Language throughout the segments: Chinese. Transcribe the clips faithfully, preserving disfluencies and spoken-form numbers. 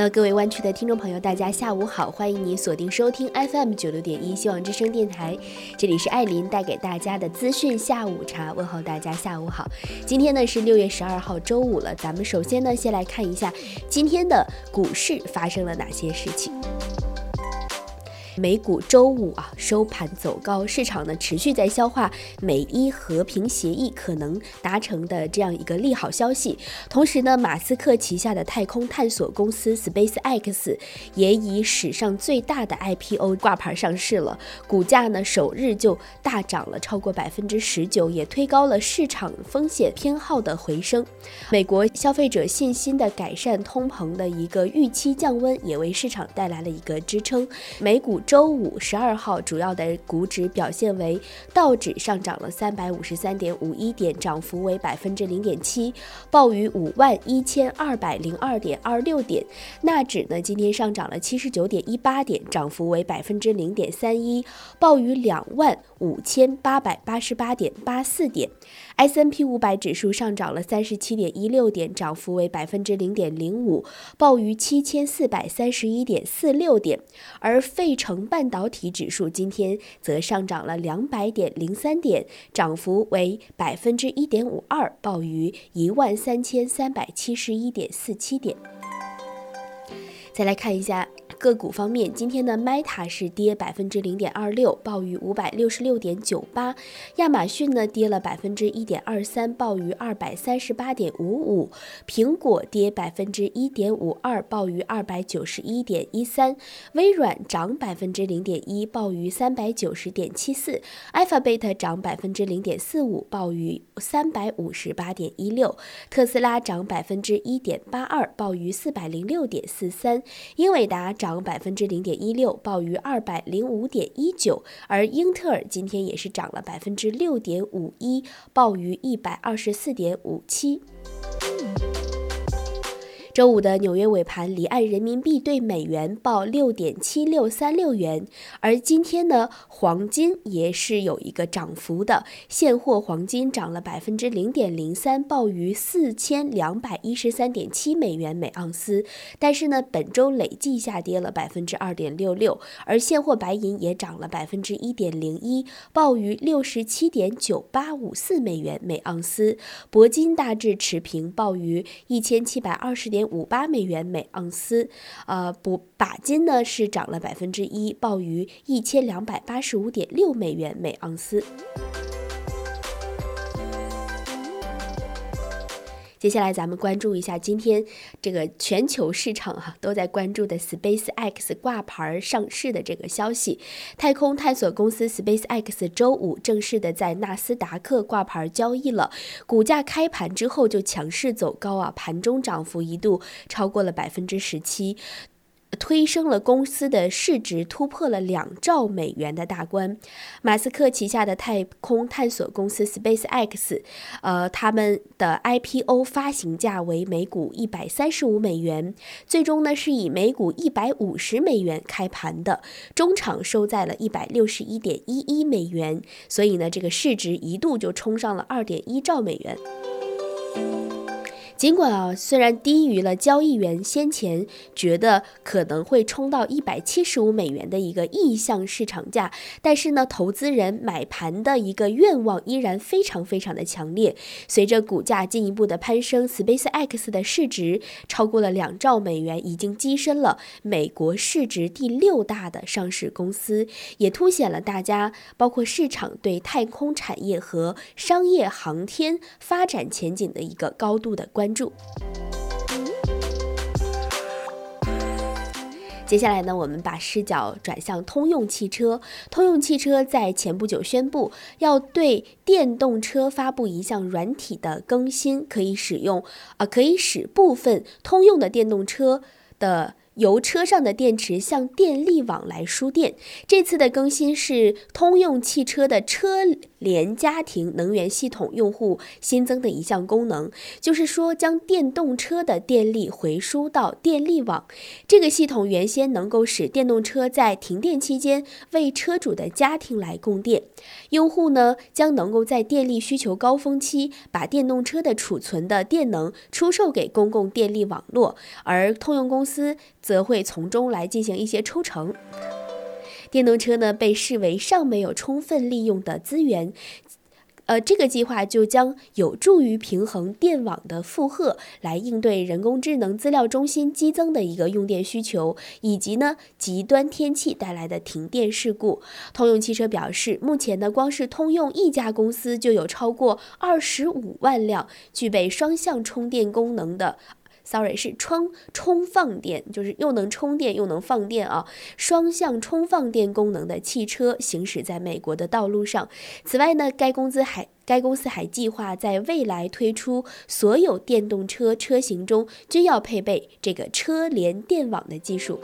呃，各位湾区的听众朋友，大家下午好，欢迎你锁定收听 F M 九六点一希望之声电台，这里是艾琳带给大家的资讯下午茶，问候大家下午好。今天呢是六月十二号周五了，咱们首先呢先来看一下今天的股市发生了哪些事情。美股周五啊收盘走高，市场呢持续在消化美伊和平协议可能达成的这样一个利好消息。同时呢，马斯克旗下的太空探索公司 SpaceX 也以史上最大的 I P O 挂牌上市了，股价呢首日就大涨了超过百分之十九，也推高了市场风险偏好的回升。美国消费者信心的改善，通膨的一个预期降温，也为市场带来了一个支撑。美股周五十二号主要的股指表现为道指上涨了三百五十三点五一点，涨幅为百分之零点七，报于五万一千二百零二点二六点。纳指呢今天上涨了七十九点一八点，涨幅为百分之零点三一，报于两万五千八百八十八点八四点。S and P 五百指数上涨了三十七点一六点，涨幅为百分之零点零五，报于七千四百三十一点四六点。而费城半导体指数今天则上涨了两百点零三点，涨幅为百分之一点五二，报于一万三千三百七十一点四七点。再来看一下个股方面，今天的 Meta 是跌百分之零点二六，报于五百六十六点九八；亚马逊呢跌了百分之一点二三，报于二百三十八点五五；苹果跌百分之一点五二，报于二百九十一点一三；微软涨百分之零点一，报于三百九十点七四；Alphabet 涨百分之零点四五，报于三百五十八点一六；特斯拉涨百分之一点八二，报于四百零六点四三；英伟达涨涨百分之零点一六，报于二百零五点一九，而英特尔今天也是涨了百分之六点五一，报于一百二十四点五七。周五的纽约尾盘，离岸人民币对美元报六点七六三六元，而今天呢，黄金也是有一个涨幅的，现货黄金涨了百分之零点零三，报于四千两百一十三点七美元每盎司。但是呢，本周累计下跌了百分之二点六六，而现货白银也涨了百分之一点零一，报于六十七点九八五四美元每盎司。铂金大致持平，报于一千七百二十点五八美元每盎司，呃，不，钯金呢是涨了百分之一，报于一千两百八十五点六美元每盎司。接下来咱们关注一下今天这个全球市场哈、啊、都在关注的 SpaceX 挂牌上市的这个消息。太空探索公司 SpaceX 周五正式的在纳斯达克挂牌交易了，股价开盘之后就强势走高啊，盘中涨幅一度超过了百分之十七。推升了公司的市值，突破了两兆美元的大关。马斯克旗下的太空探索公司 SpaceX， 呃，他们的 I P O 发行价为每股一百三十五美元，最终呢是以每股一百五十美元开盘的，中场收在了一百六十一点一一美元，所以呢，这个市值一度就冲上了二点一兆美元。尽管啊，虽然低于了交易员先前觉得可能会冲到一百七十五美元的一个意向市场价，但是呢，投资人买盘的一个愿望依然非常非常的强烈。随着股价进一步的攀升 ，SpaceX 的市值超过了两兆美元，已经跻身了美国市值第六大的上市公司，也凸显了大家包括市场对太空产业和商业航天发展前景的一个高度的关注。接下来呢，我们把视角转向通用汽车。通用汽车在前不久宣布，要对电动车发布一项软体的更新，可以使用，呃，可以使部分通用的电动车的由车上的电池向电力网来输电。这次的更新是通用汽车的车联家庭能源系统用户新增的一项功能，就是说将电动车的电力回输到电力网。这个系统原先能够使电动车在停电期间为车主的家庭来供电，用户呢将能够在电力需求高峰期把电动车的储存的电能出售给公共电力网络，而通用公司则会从中来进行一些抽成。电动车呢被视为尚没有充分利用的资源，呃，这个计划就将有助于平衡电网的负荷，来应对人工智能资料中心激增的一个用电需求，以及呢极端天气带来的停电事故。通用汽车表示，目前呢光是通用一家公司就有超过二十五万辆具备双向充电功能的。sorry 是充充放电，就是又能充电又能放电啊，双向充放电功能的汽车行驶在美国的道路上。此外呢，该公司还该公司还计划在未来推出所有电动车车型中均要配备这个车联电网的技术。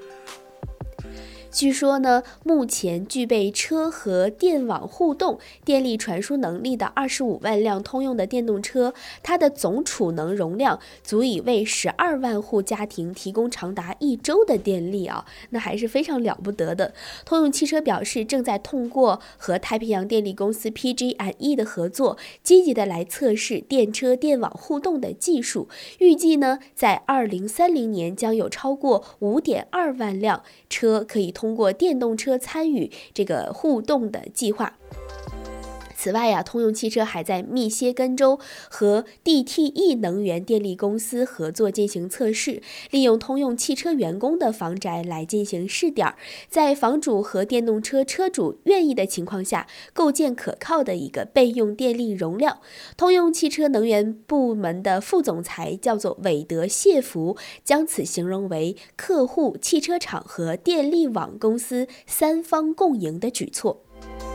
据说呢，目前具备车和电网互动、电力传输能力的二十五万辆通用的电动车，它的总储能容量足以为十二万户家庭提供长达一周的电力啊，那还是非常了不得的。通用汽车表示，正在通过和太平洋电力公司 P G and E 的合作，积极的来测试电车电网互动的技术。预计呢，在二零三零年将有超过五点二万辆车可以通通过电动车参与这个互动的计划。此外呀、啊，通用汽车还在密歇根州和 D T E 能源电力公司合作进行测试，利用通用汽车员工的房宅来进行试点，在房主和电动车车主愿意的情况下，构建可靠的一个备用电力容量。通用汽车能源部门的副总裁叫做韦德谢弗，将此形容为客户、汽车厂和电力网公司三方共赢的举措。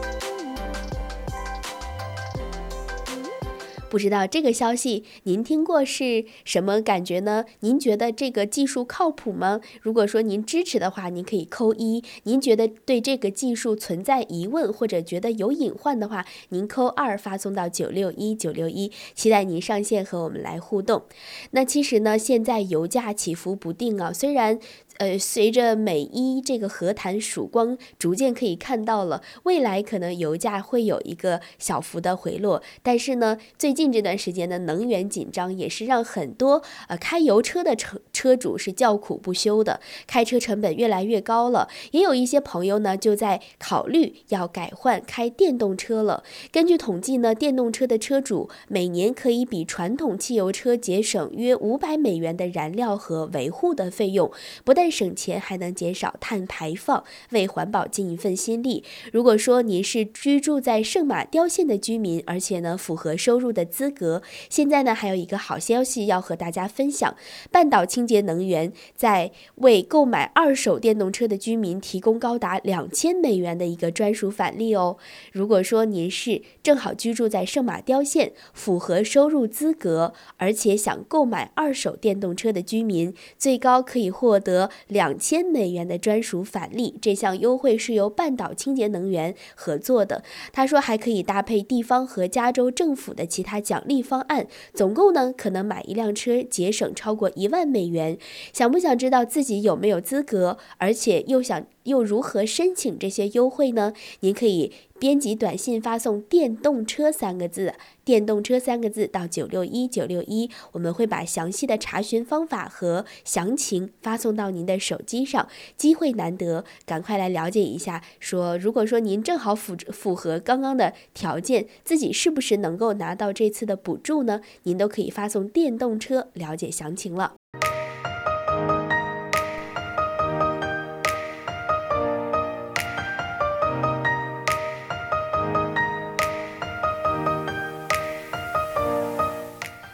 不知道这个消息您听过是什么感觉呢？您觉得这个技术靠谱吗？如果说您支持的话，您可以扣一；您觉得对这个技术存在疑问或者觉得有隐患的话，您扣二，发送到九六一九六一，期待您上线和我们来互动。那其实呢，现在油价起伏不定啊，虽然呃，随着美伊这个和谈曙光逐渐可以看到了，未来可能油价会有一个小幅的回落，但是呢，最近这段时间的能源紧张也是让很多呃开油车的车车主是叫苦不休的，开车成本越来越高了，也有一些朋友呢就在考虑要改换开电动车了。根据统计呢，电动车的车主每年可以比传统汽油车节省约五百美元的燃料和维护的费用，不但省钱，还能减少碳排放，为环保尽一份心力。如果说您是居住在圣马刁县的居民，而且呢符合收入的资格，现在呢还有一个好消息要和大家分享，半岛清洁能源在为购买二手电动车的居民提供高达两千美元的一个专属返利哦。如果说您是正好居住在圣马刁县，符合收入资格，而且想购买二手电动车的居民，最高可以获得两千美元的专属返利。这项优惠是由半岛清洁能源合作的，他说还可以搭配地方和加州政府的其他奖励方案，总共呢可能买一辆车节省超过一万美元。想不想知道自己有没有资格，而且又想又如何申请这些优惠呢？您可以编辑短信发送电动车三个字，电动车三个字到九六一九六一，我们会把详细的查询方法和详情发送到您的手机上。机会难得，赶快来了解一下，说如果说您正好符符合刚刚的条件，自己是不是能够拿到这次的补助呢？您都可以发送电动车了解详情了。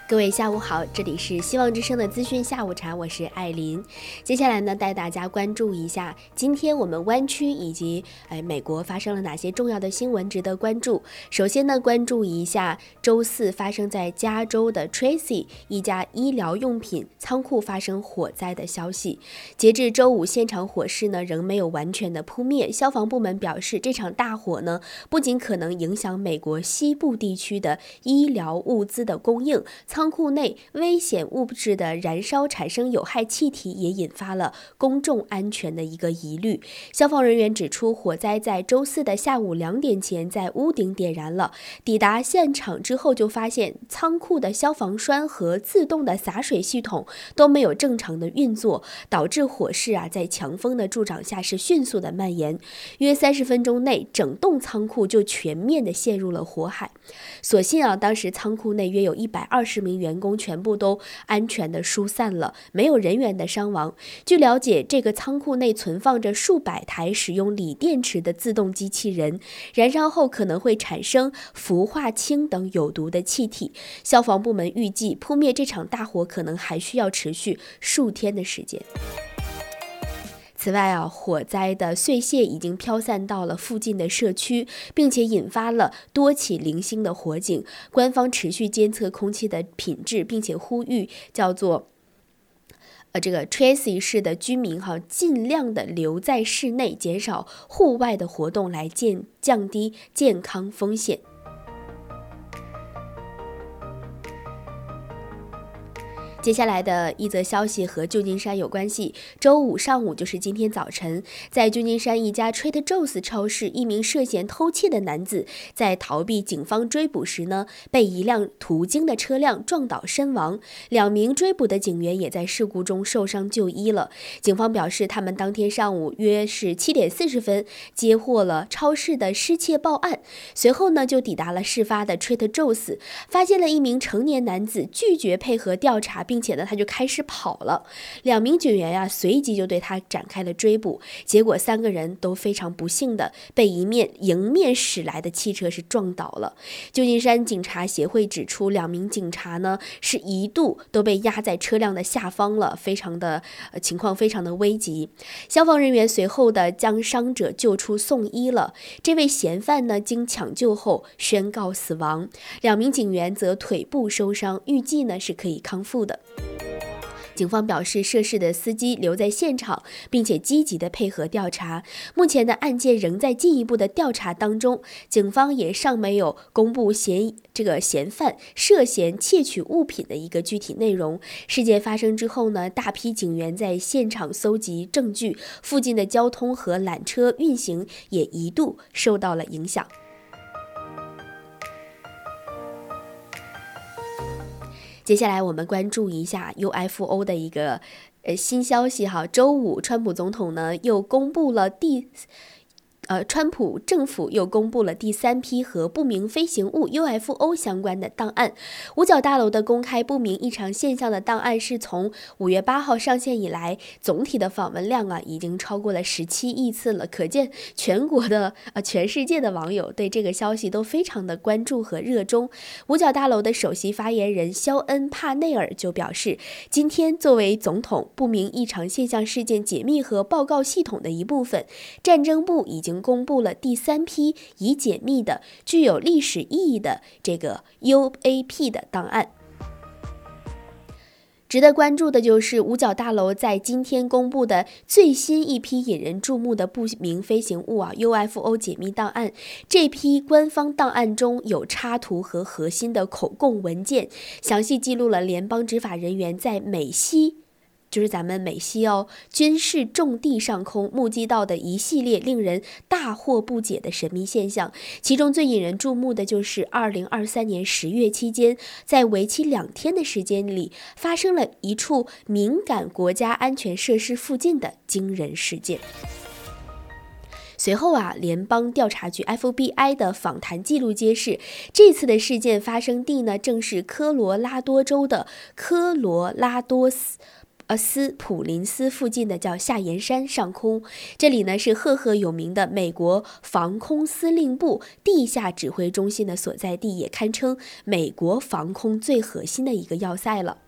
各位下午好，这里是希望之声的资讯下午茶，我是艾琳。接下来呢，带大家关注一下今天我们湾区以及哎美国发生了哪些重要的新闻值得关注。首先呢，关注一下周四发生在加州的 Tracy 一家医疗用品仓库发生火灾的消息。截至周五，现场火势呢仍没有完全的扑灭。消防部门表示，这场大火呢不仅可能影响美国西部地区的医疗物资的供应，仓库内危险物质的燃烧产生有害气体，也引发了公众安全的一个疑虑。消防人员指出，火灾在周四的下午两点前在屋顶点燃了。抵达现场之后，就发现仓库的消防栓和自动的洒水系统都没有正常的运作，导致火势啊在强风的助长下是迅速的蔓延。约三十分钟内，整栋仓库就全面的陷入了火海。所幸啊，当时仓库内约有一百二十名员工全部都安全的疏散了，没有人员的伤亡。据了解，这个仓库内存放着数百台使用锂电池的自动机器人，燃烧后可能会产生氟化氢等有毒的气体。消防部门预计，扑灭这场大火可能还需要持续数天的时间。此外啊，火灾的碎屑已经飘散到了附近的社区，并且引发了多起零星的火警。官方持续监测空气的品质，并且呼吁叫做呃这个 Tracy 市的居民哈，尽量的留在室内，减少户外的活动，来降降低健康风险。接下来的一则消息和旧金山有关系。周五上午，就是今天早晨，在旧金山一家 Trader Joe's 超市，一名涉嫌偷窃的男子在逃避警方追捕时呢，被一辆途经的车辆撞倒身亡。两名追捕的警员也在事故中受伤就医了。警方表示，他们当天上午约是七点四十分接获了超市的失窃报案，随后呢就抵达了事发的 Trader Joe's， 发现了一名成年男子拒绝配合调查，并且呢他就开始跑了。两名警员呀、啊、随即就对他展开了追捕，结果三个人都非常不幸的被一面迎面驶来的汽车是撞倒了。旧金山警察协会指出，两名警察呢是一度都被压在车辆的下方了，非常的、呃、情况非常的危急。消防人员随后的将伤者救出送医了。这位嫌犯呢经抢救后宣告死亡，两名警员则腿部受伤，预计呢是可以康复的。警方表示，涉事的司机留在现场，并且积极的配合调查。目前的案件仍在进一步的调查当中，警方也尚没有公布嫌这个嫌犯涉嫌窃取物品的一个具体内容。事件发生之后呢，大批警员在现场搜集证据，附近的交通和缆车运行也一度受到了影响。接下来我们关注一下 U F O 的一个呃新消息哈。周五，川普总统呢又公布了第呃，川普政府又公布了第三批和不明飞行物 U F O 相关的档案。五角大楼的公开不明异常现象的档案是从五月八号上线以来，总体的访问量啊已经超过了十七亿次了，可见全国的呃全世界的网友对这个消息都非常的关注和热衷。五角大楼的首席发言人肖恩·帕内尔就表示，今天作为总统不明异常现象事件解密和报告系统的一部分，战争部已经公布了第三批已解密的具有历史意义的这个 U A P 的档案。值得关注的就是五角大楼在今天公布的最新一批引人注目的不明飞行物啊 U F O 解密档案。这批官方档案中有插图和核心的口供文件，详细记录了联邦执法人员在美西就是咱们美西哦军事重地上空目击到的一系列令人大惑不解的神秘现象。其中最引人注目的就是二零二三年十月期间，在为期两天的时间里，发生了一处敏感国家安全设施附近的惊人事件。随后啊，联邦调查局 F B I 的访谈记录揭示，这次的事件发生地呢，正是科罗拉多州的科罗拉多斯。呃， 呃斯普林斯附近的叫夏延山上空，这里呢是赫赫有名的美国防空司令部地下指挥中心的所在地，也堪称美国防空最核心的一个要塞了。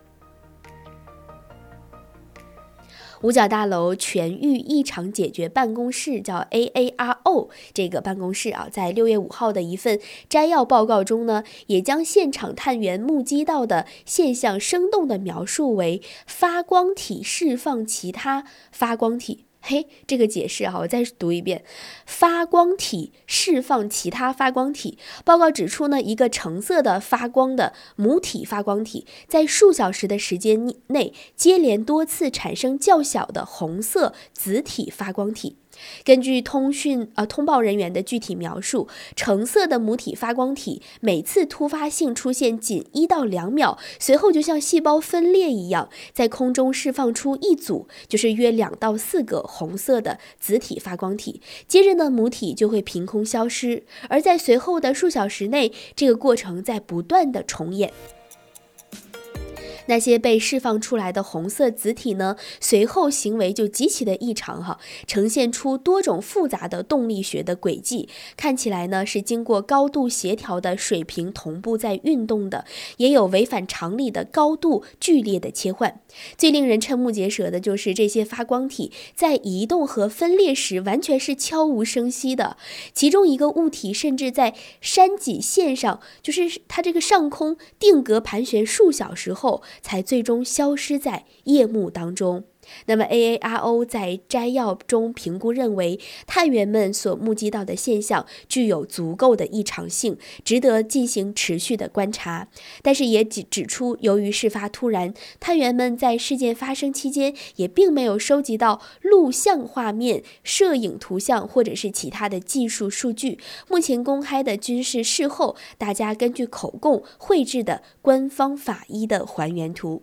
五角大楼全域异常解决办公室叫 A A R O 这个办公室啊，在六月五号的一份摘要报告中呢，也将现场探员目击到的现象生动地描述为发光体释放其他发光体。嘿，这个解释哈，我再读一遍：发光体释放其他发光体。报告指出呢，一个橙色的发光的母体发光体，在数小时的时间内接连多次产生较小的红色子体发光体。根据通讯呃通报人员的具体描述，橙色的母体发光体每次突发性出现仅一到两秒，随后就像细胞分裂一样，在空中释放出一组，就是约两到四个红色的子体发光体。接着呢，母体就会凭空消失，而在随后的数小时内，这个过程在不断的重演。那些被释放出来的红色子体呢，随后行为就极其的异常哈，呈现出多种复杂的动力学的轨迹，看起来呢是经过高度协调的水平同步在运动的，也有违反常理的高度剧烈的切换。最令人瞠目结舌的就是这些发光体在移动和分裂时完全是悄无声息的，其中一个物体甚至在山脊线上，就是它这个上空定格盘旋数小时后，才最终消失在夜幕当中。那么 A A R O 在摘要中评估认为，探员们所目击到的现象具有足够的异常性，值得进行持续的观察。但是也指出，由于事发突然，探员们在事件发生期间也并没有收集到录像画面、摄影图像或者是其他的技术数据。目前公开的均是事后大家根据口供绘制的官方法医的还原图。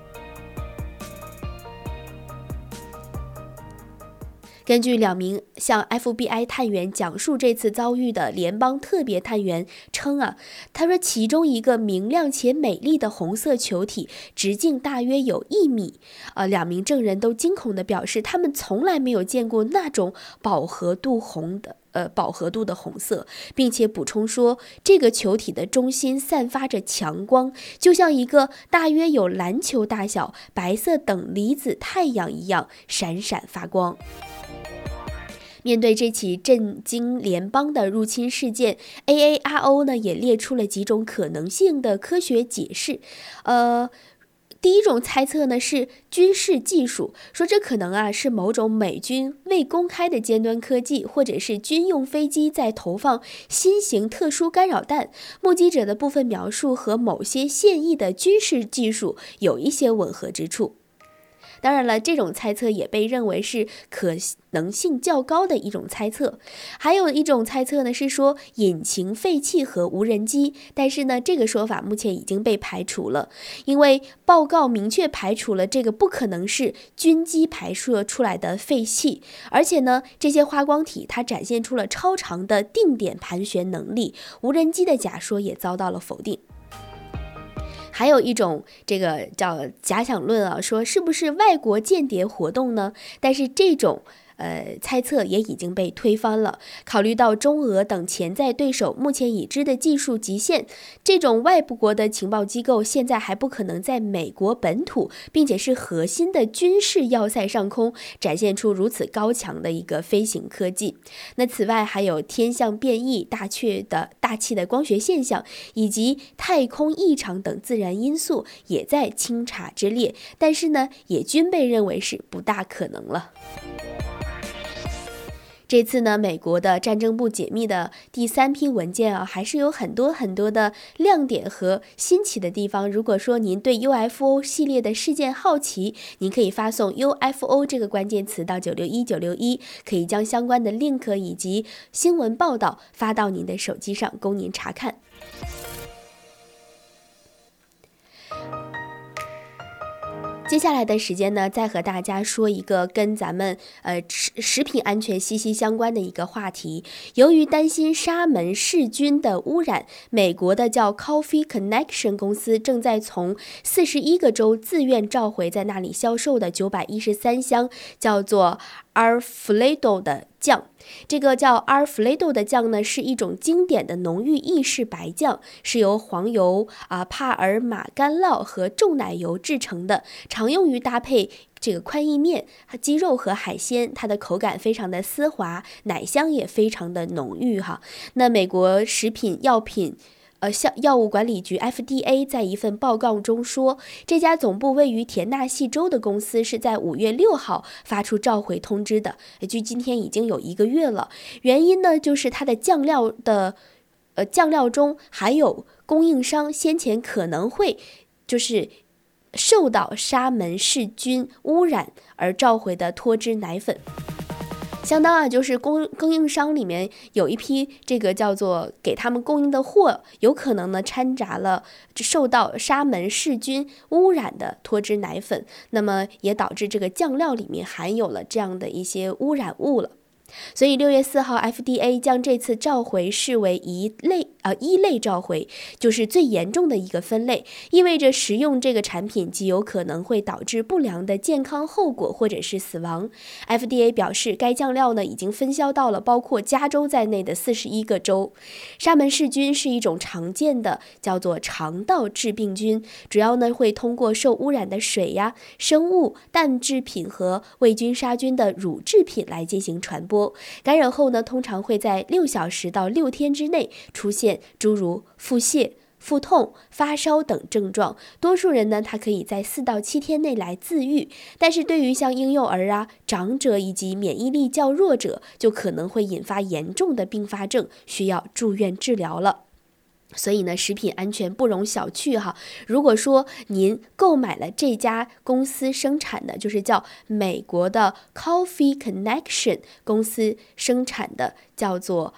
根据两名向 F B I 探员讲述这次遭遇的联邦特别探员称啊，他说其中一个明亮且美丽的红色球体直径大约有一米。呃，两名证人都惊恐地表示，他们从来没有见过那种饱和度红的。呃，饱和度的红色，并且补充说，这个球体的中心散发着强光，就像一个大约有篮球大小白色等离子太阳一样闪闪发光。面对这起震惊联邦的入侵事件 ，A A R O 呢也列出了几种可能性的科学解释，呃。第一种猜测呢是军事技术，说这可能啊是某种美军未公开的尖端科技，或者是军用飞机在投放新型特殊干扰弹。目击者的部分描述和某些现役的军事技术有一些吻合之处。当然了，这种猜测也被认为是可能性较高的一种猜测。还有一种猜测呢是说引擎废气和无人机，但是呢这个说法目前已经被排除了，因为报告明确排除了这个不可能是军机排射出来的废气，而且呢这些发光体它展现出了超长的定点盘旋能力，无人机的假说也遭到了否定。还有一种这个叫假想论啊，说是不是外国间谍活动呢？但是这种呃猜测也已经被推翻了。考虑到中俄等潜在对手目前已知的技术极限，这种外部国的情报机构现在还不可能在美国本土并且是核心的军事要塞上空展现出如此高强的一个飞行科技。那此外还有天象变异、大气的大气的光学现象以及太空异常等自然因素也在清查之列，但是呢也均被认为是不大可能了。这次呢，美国的战争部解密的第三批文件啊，还是有很多很多的亮点和新奇的地方。如果说您对 U F O 系列的事件好奇，您可以发送 U F O 这个关键词到九六一九六一，可以将相关的 link 以及新闻报道发到您的手机上，供您查看。接接下来的时间呢，再和大家说一个跟咱们呃食食品安全息息相关的一个话题。由于担心沙门氏菌的污染，美国的叫 Coffee Connection 公司正在从四十一个州自愿召回在那里销售的九百一十三箱叫做 Alfredo 的酱。这个叫 Alfredo 的酱呢，是一种经典的浓郁意式白酱，是由黄油、啊、帕尔马干酪和重奶油制成的，常用于搭配这个宽意面、鸡肉和海鲜，它的口感非常的丝滑，奶香也非常的浓郁哈。那美国食品药品呃，药物管理局 F D A 在一份报告中说，这家总部位于田纳西州的公司是在五月六号发出召回通知的，距今天已经有一个月了。原因呢，就是它的酱料的呃酱料中含有供应商先前可能会就是受到沙门氏菌污染而召回的脱脂奶粉。相当啊，就是供供应商里面有一批这个叫做给他们供应的货，有可能呢掺杂了受到沙门氏菌污染的脱脂奶粉，那么也导致这个酱料里面含有了这样的一些污染物了。所以六月四号 F D A 将这次召回视为一类呃一类召回，就是最严重的一个分类，意味着食用这个产品极有可能会导致不良的健康后果或者是死亡。 F D A 表示，该酱料呢已经分销到了包括加州在内的四十一个州。沙门氏菌是一种常见的叫做肠道致病菌，主要呢会通过受污染的水呀、生物、蛋制品和未菌杀菌的乳制品来进行传播。感染后呢，通常会在六小时到六天之内出现诸如腹泻、腹痛、发烧等症状。多数人呢，他可以在四到七天内来自愈，但是对于像婴幼儿啊、长者以及免疫力较弱者，就可能会引发严重的并发症，需要住院治疗了。所以呢，食品安全不容小觑哈。如果说您购买了这家公司生产的，就是叫美国的 Coffee Connection 公司生产的，叫做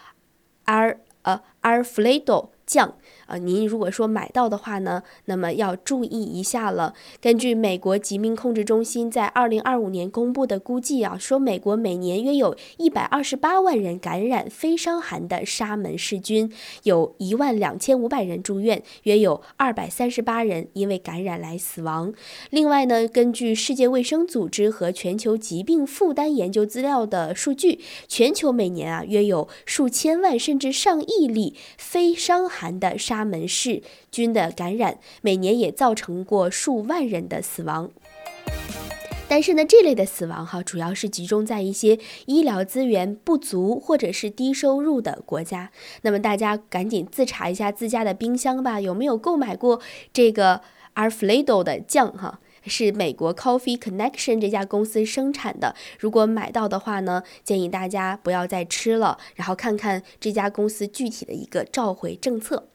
Al 呃 Alfredo 酱。呃，您如果说买到的话呢，那么要注意一下了。根据美国疾病控制中心在二零二五年公布的估计啊，说美国每年约有一百二十八万人感染非伤寒的沙门氏菌，有一万两千五百人住院，约有二百三十八人因为感染来死亡。另外呢，根据世界卫生组织和全球疾病负担研究资料的数据，全球每年啊约有数千万甚至上亿例非伤寒的沙沙门氏菌的感染，每年也造成过数万人的死亡。但是呢，这类的死亡哈，主要是集中在一些医疗资源不足或者是低收入的国家。那么大家赶紧自查一下自家的冰箱吧，有没有购买过这个 Alfredo 的酱哈？是美国 Coffee Connection 这家公司生产的。如果买到的话呢，建议大家不要再吃了，然后看看这家公司具体的一个召回政策。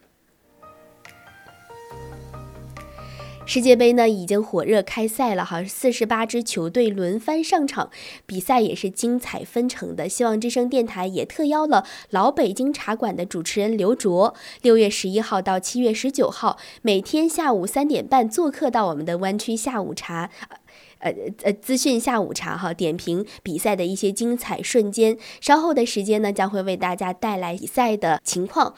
世界杯呢已经火热开赛了哈，四十八支球队轮番上场，比赛也是精彩纷呈的。希望之声电台也特邀了老北京茶馆的主持人刘卓，六月十一号到七月十九号，每天下午三点半做客到我们的湾区下午茶。呃呃，资讯下午茶哈，点评比赛的一些精彩瞬间。稍后的时间呢，将会为大家带来比赛的情况。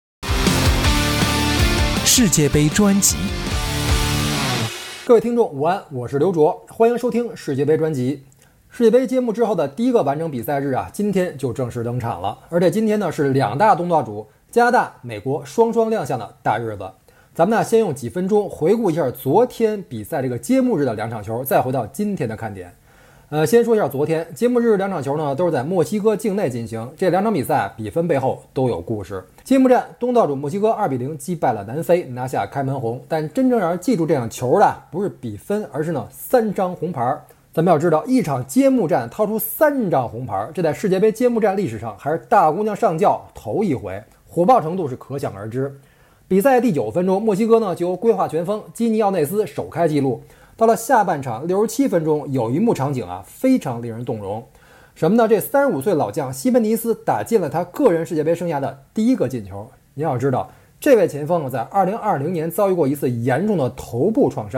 世界杯专辑。 各位听众午安，我是刘卓，欢迎收听世界杯专辑。世界杯揭幕之后的第一个完整比赛日啊，今天就正式登场了。而且今天呢是两大东道主加拿大、美国双双亮相的大日子。咱们呢先用几分钟回顾一下昨天比赛这个揭幕日的两场球，再回到今天的看点。呃，先说一下昨天揭幕日两场球呢，都是在墨西哥境内进行。这两场比赛比分背后都有故事。揭幕战，东道主墨西哥二比零击败了南非，拿下开门红。但真正让人记住这场球的不是比分，而是呢三张红牌。咱们要知道，一场揭幕战掏出三张红牌，这在世界杯揭幕战历史上还是大姑娘上轿头一回，火爆程度是可想而知。比赛第九分钟，墨西哥呢就由规划前锋基尼奥内斯首开纪录。到了下半场六十七分钟，有一幕场景啊非常令人动容。什么呢？这三十五岁老将西门尼斯打进了他个人世界杯生涯的第一个进球。您要知道，这位前锋在二零二零年遭遇过一次严重的头部创伤，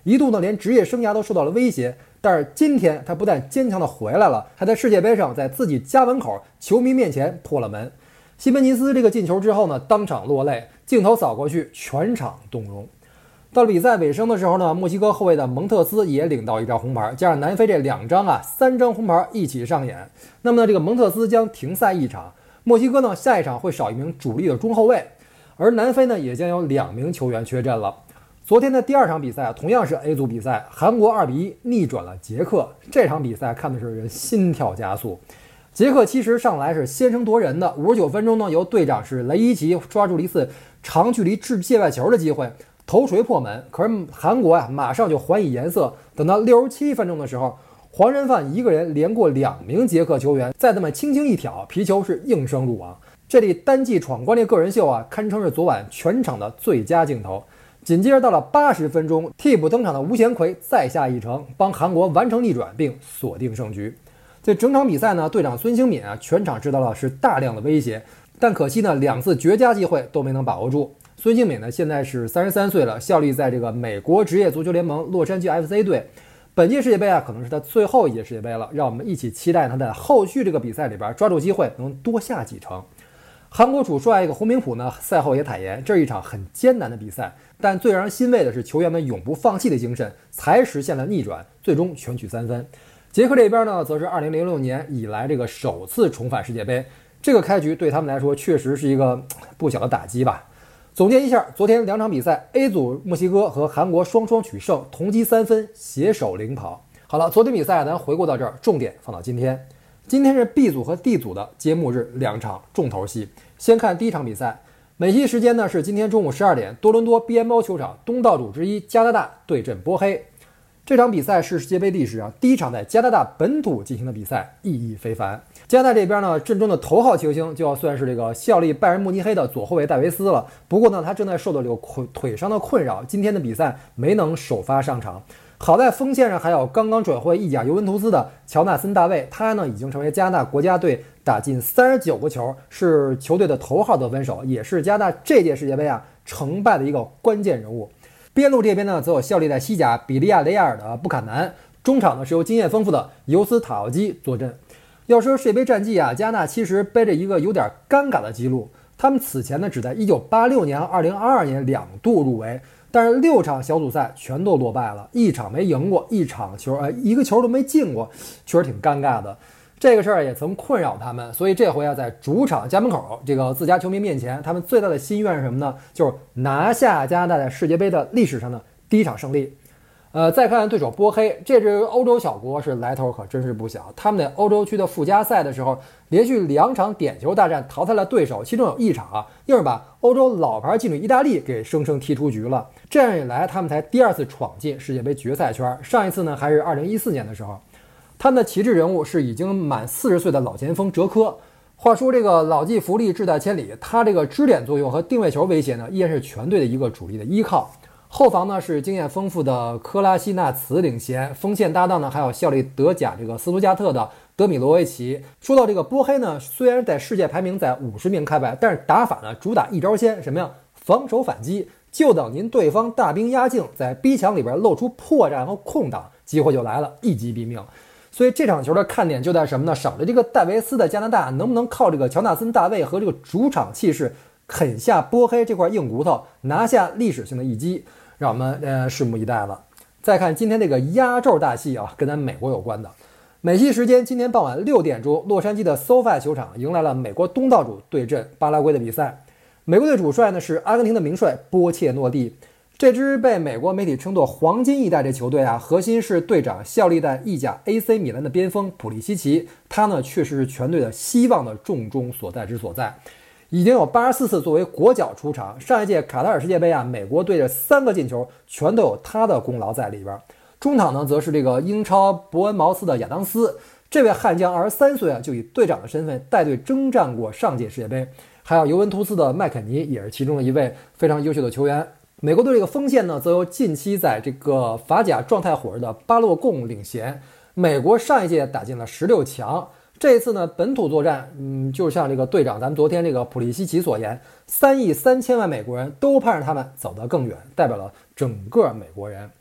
一度呢连职业生涯都受到了威胁。但是今天他不但坚强的回来了，还在世界杯上在自己家门口球迷面前破了门。西门尼斯这个进球之后呢，当场落泪，镜头扫过去，全场动容。到了比赛尾声的时候呢，墨西哥后卫的蒙特斯也领到一张红牌，加上南非这两张啊，三张红牌一起上演。那么呢，这个蒙特斯将停赛一场，墨西哥呢下一场会少一名主力的中后卫，而南非呢也将有两名球员缺阵了。昨天的第二场比赛同样是 A 组比赛，韩国二比一逆转了捷克。这场比赛看的是人心跳加速。捷克其实上来是先声夺人的，五十九分钟呢，由队长是雷伊奇抓住了一次长距离掷界外球的机会，头锤破门。可是韩国啊，马上就还以颜色。等到六十七分钟的时候，黄人范一个人连过两名捷克球员，再这么轻轻一挑，皮球是应声入网。这里单骑闯关的个人秀啊，堪称是昨晚全场的最佳镜头。紧接着到了八十分钟，替补登场的吴贤奎再下一城，帮韩国完成逆转并锁定胜局。这整场比赛呢，队长孙兴敏啊，全场制造了是大量的威胁，但可惜呢，两次绝佳机会都没能把握住。孙兴敏呢，现在是三十三岁了，效力在这个美国职业足球联盟洛杉矶 F C 队。本届世界杯啊，可能是他最后一届世界杯了，让我们一起期待他在后续这个比赛里边抓住机会，能多下几城。韩国主帅这个洪明甫呢，赛后也坦言，这是一场很艰难的比赛，但最让人欣慰的是球员们永不放弃的精神，才实现了逆转，最终全取三分。捷克这边呢，则是二零零六年以来这个首次重返世界杯，这个开局对他们来说确实是一个不小的打击吧。总结一下，昨天两场比赛 ，A 组墨西哥和韩国双双取胜，同积三分，携手领跑。好了，昨天比赛咱回顾到这儿，重点放到今天。今天是 B 组和 D 组的揭幕日，两场重头戏。先看第一场比赛，美西时间呢是今天中午十二点，多伦多 B M O 球场，东道主之一加拿大对阵波黑。这场比赛是世界杯历史上第一场在加拿大本土进行的比赛，意义非凡。加拿大这边呢，阵中的头号球星就要算是这个效力拜仁慕尼黑的左后卫戴维斯了。不过呢，他正在受到这个腿伤的困扰，今天的比赛没能首发上场。好在锋线上还有刚刚转会意甲尤文图斯的乔纳森大卫，他呢已经成为加拿大国家队打进三十九个球，是球队的头号得分手，也是加拿大这届世界杯啊成败的一个关键人物。边路这边呢，则有效力在西甲比利亚雷亚尔的布坎南，中场呢是由经验丰富的尤斯塔奥基坐镇。要说世界杯战绩啊，加拿大其实背着一个有点尴尬的记录，他们此前呢只在一九八六年、二零二二年两度入围。但是六场小组赛全都落败了，一场没赢过，一场球呃一个球都没进过，确实挺尴尬的。这个事儿也曾困扰他们，所以这回啊在主场家门口这个自家球迷面前，他们最大的心愿是什么呢？就是拿下加拿大在世界杯的历史上的第一场胜利。呃，再看对手波黑，这支欧洲小国是来头可真是不小。他们在欧洲区的附加赛的时候，连续两场点球大战淘汰了对手，其中有一场啊，硬是把欧洲老牌劲旅意大利给生生踢出局了。这样一来，他们才第二次闯进世界杯决赛圈。上一次呢，还是二零一四年的时候。他们的旗帜人物是已经满四十岁的老前锋哲科。话说这个老骥伏枥，志在千里，他这个支点作用和定位球威胁呢，依然是全队的一个主力的依靠。后防呢是经验丰富的科拉西纳茨领衔，锋线搭档呢还有效力德甲这个斯图加特的德米罗维奇。说到这个波黑呢，虽然在世界排名在五十名开外，但是打法呢主打一招鲜，什么呀？防守反击，就等您对方大兵压境，在逼墙里边露出破绽和空档，机会就来了，一击毙命。所以这场球的看点就在什么呢？省着这个戴维斯的加拿大能不能靠这个乔纳森大卫和这个主场气势啃下波黑这块硬骨头，拿下历史性的一击，让我们呃拭目以待了。再看今天这个压轴大戏啊，跟咱美国有关的。美西时间今天傍晚六点钟，洛杉矶的 SoFi 球场迎来了美国东道主对阵巴拉圭的比赛。美国队主帅呢是阿根廷的名帅波切诺蒂。这支被美国媒体称作黄金一代这球队啊，核心是队长效力在意甲 A C 米兰的边锋普利西奇，他呢确实是全队的希望的重中所在之所在。已经有八十四次作为国脚出场，上一届卡塔尔世界杯啊，美国队的三个进球全都有他的功劳在里边。中场呢，则是这个英超伯恩茅斯的亚当斯，这位悍将二十三岁啊，就以队长的身份带队征战过上届世界杯。还有尤文图斯的麦肯尼也是其中的一位非常优秀的球员。美国队这个锋线呢，则由近期在这个法甲状态火热的巴洛贡领衔。美国上一届打进了十六强，这一次呢本土作战，嗯，就像这个队长咱们昨天这个普利西奇所言，三亿三千万美国人都盼着他们走得更远，代表了整个美国人。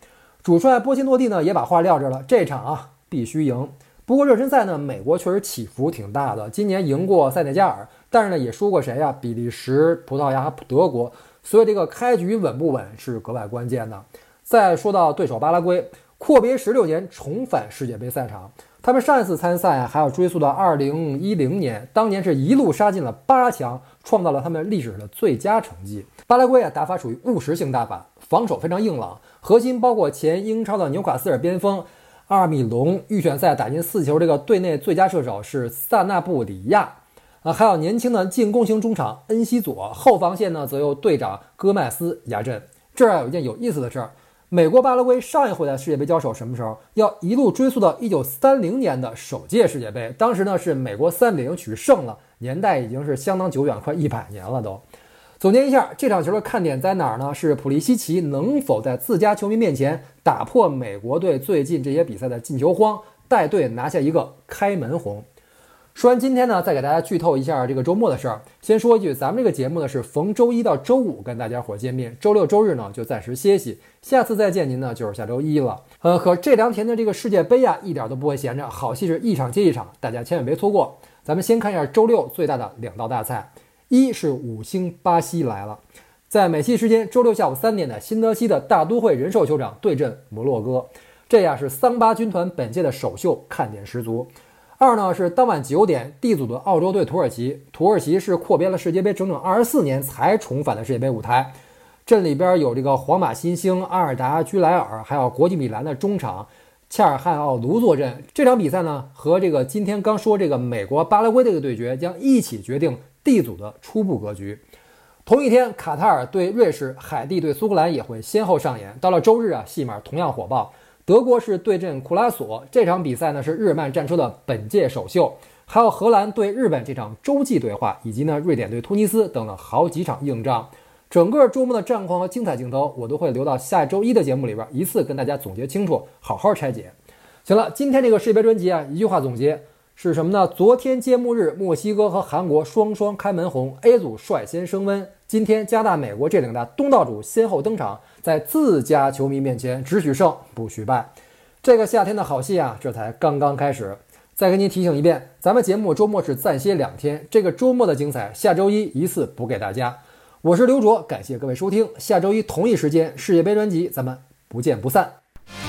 主帅波切诺蒂呢也把话撂这了，这场啊必须赢。不过热身赛呢，美国确实起伏挺大的，今年赢过塞内加尔，但是呢也输过谁呀、啊？比利时、葡萄牙、德国，所以这个开局稳不稳是格外关键的。再说到对手巴拉圭，阔别十六年重返世界杯赛场，他们上一次参赛还要追溯到二零一零年，当年是一路杀进了八强，创造了他们历史的最佳成绩。巴拉圭啊打法属于务实性打法，防守非常硬朗，核心包括前英超的纽卡斯尔边锋阿尔米隆，预选赛打进四球，这个队内最佳射手是萨纳布里亚啊，还有年轻的进攻型中场恩西佐，后防线呢则由队长戈麦斯压阵。这儿有一件有意思的事儿，美国巴拉圭上一回的世界杯交手什么时候？要一路追溯到一九三零年的首届世界杯，当时呢是美国三比零取胜了，年代已经是相当久远，快一百年了都。总结一下，这场球的看点在哪儿呢？是普利西奇能否在自家球迷面前打破美国队最近这些比赛的进球荒，带队拿下一个开门红。说完今天呢，再给大家剧透一下这个周末的事儿。先说一句，咱们这个节目呢是逢周一到周五跟大家伙见面，周六周日呢就暂时歇息，下次再见您呢就是下周一了。呃，可这两天的这个世界杯啊，一点都不会闲着，好戏是一场接一场，大家千万别错过。咱们先看一下周六最大的两道大菜。一是五星巴西来了，在美西时间周六下午三点的新泽西的大都会人寿球场对阵摩洛哥，这呀是桑巴军团本届的首秀，看点十足。二呢是当晚九点 D 组的澳洲队土耳其，土耳其是阔别了世界杯整整二十四年才重返的世界杯舞台，这里边有这个皇马新星阿尔达居莱尔，还有国际米兰的中场恰尔汗奥卢坐镇。这场比赛呢和这个今天刚说这个美国巴拉圭这个对决将一起决定D 组的初步格局。同一天，卡塔尔对瑞士，海地对苏格兰也会先后上演。到了周日啊，戏码同样火爆。德国是对阵库拉索，这场比赛呢是日耳曼战车的本届首秀。还有荷兰对日本这场洲际对话，以及呢瑞典对突尼斯等了好几场硬仗。整个周末的战况和精彩镜头，我都会留到下周一的节目里边一次跟大家总结清楚，好好拆解。行了，今天这个世界杯专辑啊，一句话总结。是什么呢？昨天揭幕日，墨西哥和韩国双双开门红 ，A 组率先升温。今天加拿大、美国这两大东道主先后登场，在自家球迷面前只许胜不许败。这个夏天的好戏啊，这才刚刚开始。再跟您提醒一遍，咱们节目周末是暂歇两天，这个周末的精彩，下周一一次补给大家。我是刘卓，感谢各位收听，下周一同一时间世界杯专辑，咱们不见不散。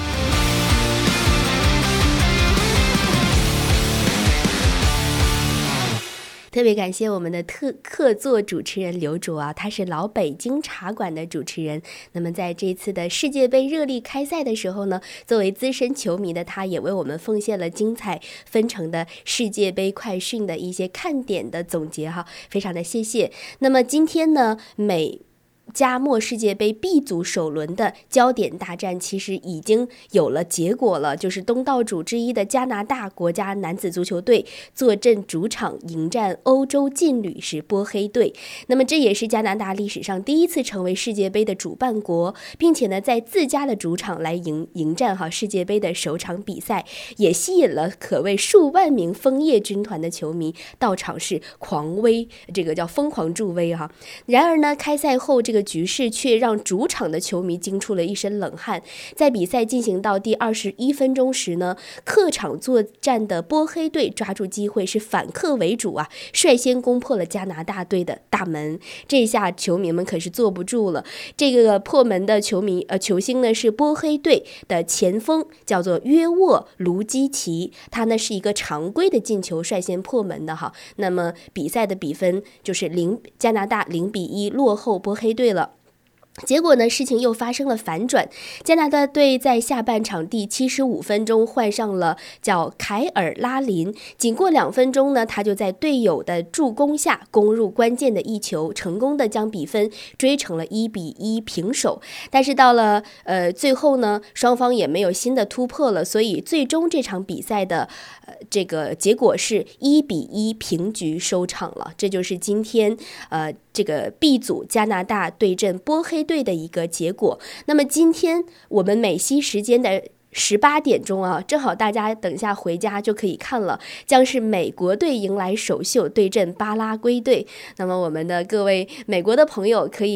特别感谢我们的特客座主持人刘卓啊，他是老北京茶馆的主持人。那么在这次的世界杯热力开赛的时候呢，作为资深球迷的他，也为我们奉献了精彩纷呈的世界杯快讯的一些看点的总结哈，非常的谢谢。那么今天呢，美加墨世界杯 B 组首轮的焦点大战其实已经有了结果了，就是东道主之一的加拿大国家男子足球队坐镇主场迎战欧洲劲旅是波黑队。那么这也是加拿大历史上第一次成为世界杯的主办国，并且呢在自家的主场来迎迎战哈世界杯的首场比赛，也吸引了可谓数万名枫叶军团的球迷到场是狂威，这个叫疯狂助威哈。然而呢，开赛后这个局势却让主场的球迷惊出了一身冷汗。在比赛进行到第二十一分钟时呢，客场作战的波黑队抓住机会是反客为主啊，率先攻破了加拿大队的大门。这下球迷们可是坐不住了。这个破门的球迷呃球星呢是波黑队的前锋，叫做约沃卢基奇，他呢是一个常规的进球率先破门的哈。那么比赛的比分就是零加拿大零比一落后波黑队了。结果呢，事情又发生了反转。加拿大队在下半场第七十五分钟换上了叫凯尔拉林，仅过两分钟呢，他就在队友的助攻下攻入关键的一球，成功的将比分追成了一比一平手。但是到了呃最后呢，双方也没有新的突破了，所以最终这场比赛的呃这个结果是一比一平局收场了。这就是今天呃这个 B 组加拿大对阵波黑队的一个结果。那么今天我们美西时间的十八点钟啊，正好大家等一下回家就可以看了，将是美国队迎来首秀对阵巴拉圭队。那么我们的各位美国的朋友可以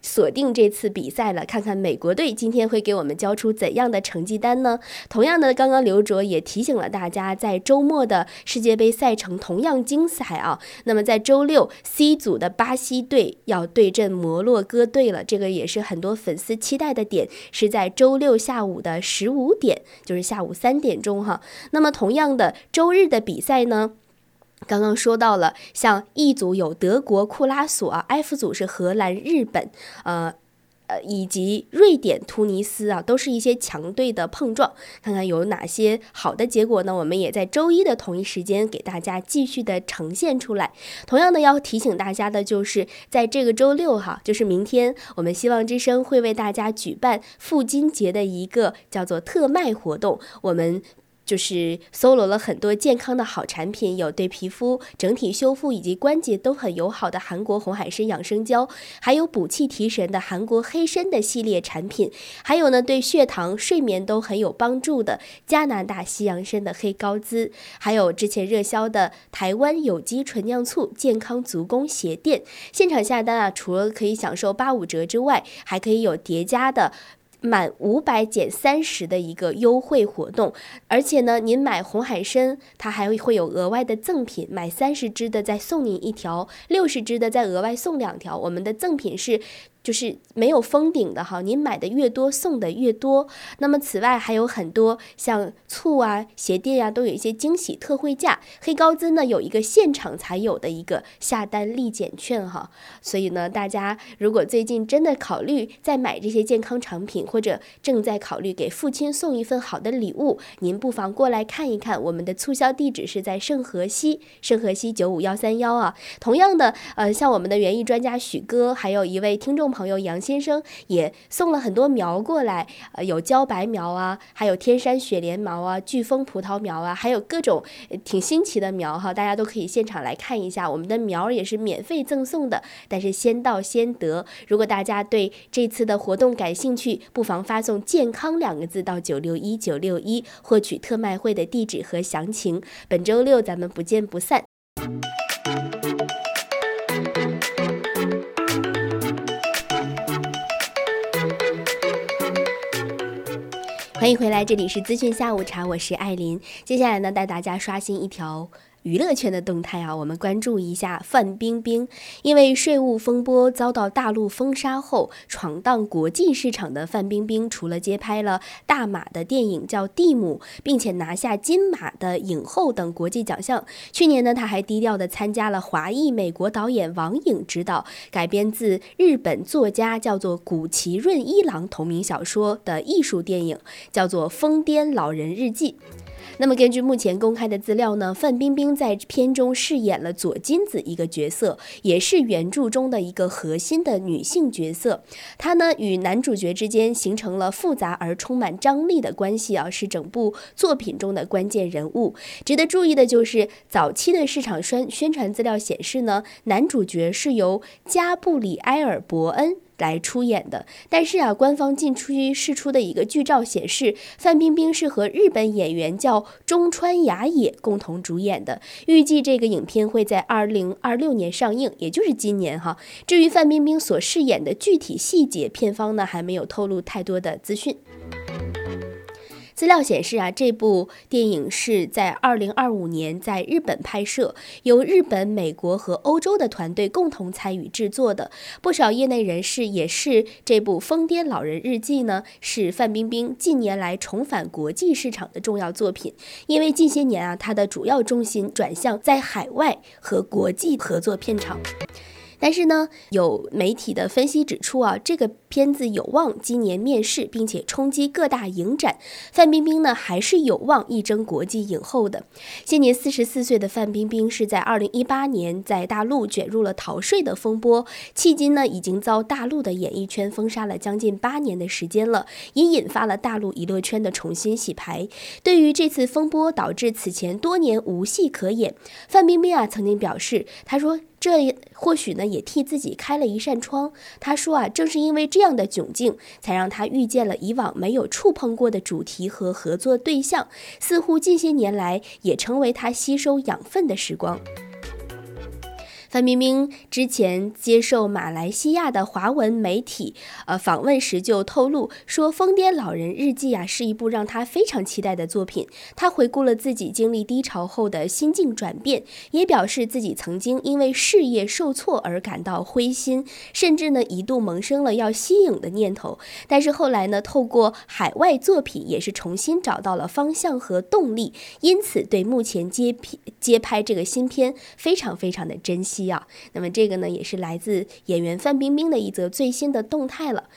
锁定这次比赛了，看看美国队今天会给我们交出怎样的成绩单呢？同样的，刚刚刘卓也提醒了大家，在周末的世界杯赛程同样精彩啊。那么在周六 C 组的巴西队要对阵摩洛哥队了，这个也是很多粉丝期待的点，是在周六下午的十五点，就是下午三点钟哈。那么同样的，周日的比赛呢，刚刚说到了，像 E 组有德国、库拉索啊 ，F 组是荷兰、日本，呃。呃，以及瑞典、突尼斯啊，都是一些强队的碰撞，看看有哪些好的结果呢？我们也在周一的同一时间给大家继续的呈现出来。同样的，要提醒大家的就是，在这个周六哈，就是明天，我们希望之声会为大家举办父亲节的一个叫做特卖活动，我们就是搜罗了很多健康的好产品，有对皮肤整体修复以及关节都很友好的韩国红海参养生胶，还有补气提神的韩国黑参的系列产品，还有呢对血糖、睡眠都很有帮助的加拿大西洋参的黑高滋，还有之前热销的台湾有机纯酿醋健康足弓鞋垫。现场下单啊，除了可以享受八五折之外，还可以有叠加的满五百减三十的一个优惠活动，而且呢，您买红海参，它还会有额外的赠品，买三十支的再送您一条，六十支的再额外送两条。我们的赠品是就是没有封顶的哈，您买的越多送的越多。那么此外还有很多像醋啊、鞋垫啊，都有一些惊喜特惠价。黑高滋呢有一个现场才有的一个下单立减券哈，所以呢，大家如果最近真的考虑再买这些健康产品，或者正在考虑给父亲送一份好的礼物，您不妨过来看一看。我们的促销地址是在圣河西，圣河西九五一三一啊。同样的，呃，像我们的园艺专家许哥，还有一位听众朋友杨先生也送了很多苗过来，呃，有茭白苗啊，还有天山雪莲苗啊，飓风葡萄苗啊，还有各种、呃、挺新奇的苗哈，大家都可以现场来看一下。我们的苗也是免费赠送的，但是先到先得。如果大家对这次的活动感兴趣，不妨发送健康两个字到九六一九六一，获取特卖会的地址和详情。本周六咱们不见不散。欢迎回来，这里是资讯下午茶，我是艾琳。接下来呢，带大家刷新一条娱乐圈的动态啊，我们关注一下范冰冰。因为税务风波遭到大陆封杀后，闯荡国际市场的范冰冰，除了接拍了大马的电影叫《蒂姆》，并且拿下金马的影后等国际奖项，去年呢，她还低调的参加了华裔美国导演王颖执导，改编自日本作家叫做谷崎润一郎同名小说的艺术电影，叫做《疯癫老人日记》。那么根据目前公开的资料呢，范冰冰在片中饰演了左金子一个角色，也是原著中的一个核心的女性角色。她呢与男主角之间形成了复杂而充满张力的关系啊，是整部作品中的关键人物。值得注意的就是，早期的市场宣宣传资料显示呢，男主角是由加布里埃尔·伯恩来出演的，但是啊，官方近期释出的一个剧照显示，范冰冰是和日本演员叫中川雅也共同主演的。预计这个影片会在二零二六年上映，也就是今年哈。至于范冰冰所饰演的具体细节，片方呢还没有透露太多的资讯。资料显示啊，这部电影是在二零二五年在日本拍摄，由日本、美国和欧洲的团队共同参与制作的。不少业内人士也是这部《疯癫老人日记》呢，是范冰冰近年来重返国际市场的重要作品。因为近些年啊，她的主要重心转向在海外和国际合作片场。但是呢，有媒体的分析指出啊，这个片子有望今年面世，并且冲击各大影展。范冰冰呢，还是有望一争国际影后的。现年四十四岁的范冰冰是在二零一八年在大陆卷入了逃税的风波，迄今呢，已经遭大陆的演艺圈封杀了将近八年的时间了，也引发了大陆娱乐圈的重新洗牌。对于这次风波导致此前多年无戏可演，范冰冰啊曾经表示，她说，这或许呢也替自己开了一扇窗。他说啊，正是因为这样的窘境，才让他遇见了以往没有触碰过的主题和合作对象，似乎近些年来也成为他吸收养分的时光。 范冰冰之前接受马来西亚的华文媒体呃访问时就透露说，《疯癫老人日记》啊是一部让她非常期待的作品。她回顾了自己经历低潮后的心境转变，也表示自己曾经因为事业受挫而感到灰心，甚至呢一度萌生了要息影的念头。但是后来呢，透过海外作品也是重新找到了方向和动力，因此对目前接接拍这个新片非常非常的珍惜啊。那么这个呢，也是来自演员范冰冰的一则最新的动态了。